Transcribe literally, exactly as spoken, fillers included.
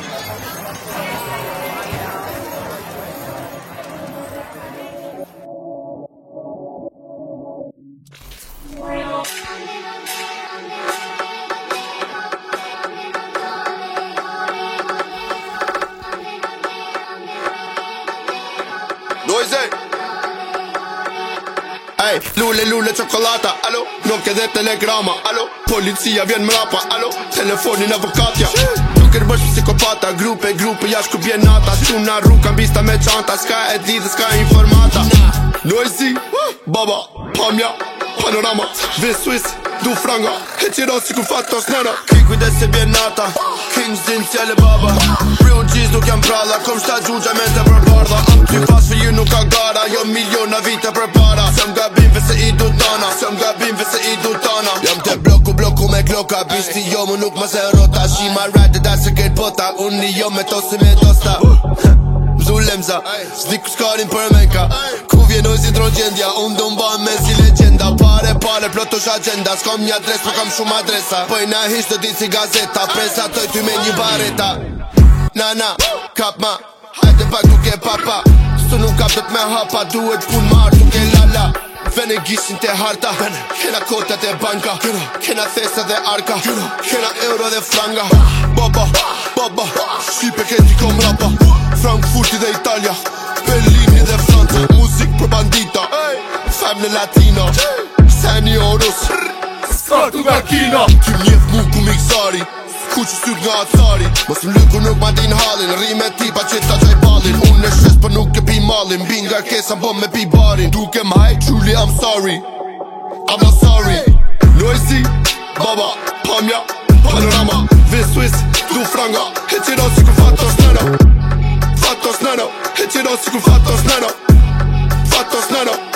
Ej, lule, lule, cioccolata, allo, non che dhe telegrama, allo, polizia vjen mrapa, allo, telefonin avokatja. Nuk e bësh psikopata, grupe, grupe, jash ku bjen nata, quna rruka mbista me qanta, s'ka e di dhe s'ka informata. Noisy, baba, pamja, panorama, vi Swiss, du franga, e qiro si ku fatto snëra. Ki kujdes se bjen nata, King zin s'jale baba, Real G's nuk jam pralla, kom shta gjugja me të përbardha. Am ty pas për ju nuk ka gara, jo miliona vite për para. Sem gabim vese i du tana, sem gabim vese i du tana. Jam te bloku, bloku me kloka, bishti jo mu nuk ma se rota. She ma ride da se kejt bota, unë jo me to si me dosta. Mzu lemza, s'dik s'karin për menka, ku vjen oj si drogjendja, unë du mba me si legenda. Pare, pare, plotush agenda, s'kom një adres, po kam shumë adresa. Poj na hish të di si gazeta, presa toj ty me një bareta. Nana, kap ma, hajde pak duke papa, su nuk kap dët me hapa, duhet pun marr duke lala. Vene gishin te harta, kena kotat e banka, kena thesa dhe arka, kena euro dhe franga. Baba, baba, shqipe keti kom rapa, Frankfurti dhe Italia, Berlini dhe Franca. Muzik për bandita, femne latino, senioros, skartu nga kina. Ty mjeth mu ku miksari, ku që styr nga atari, mos më lyku nuk ma din halin, rime tipa që ta qaj balin. Unë e shes për nuk e pi malin, binga kesa bom me pi barin. Duke m'haj, truly I'm sorry, I'm not sorry. Noisy, baba, pamja, panorama, vi Swiss, du franga, e qiro si ku fatto snëno, fatto snëno, e qiro si ku fatto snëno, fatto snëno.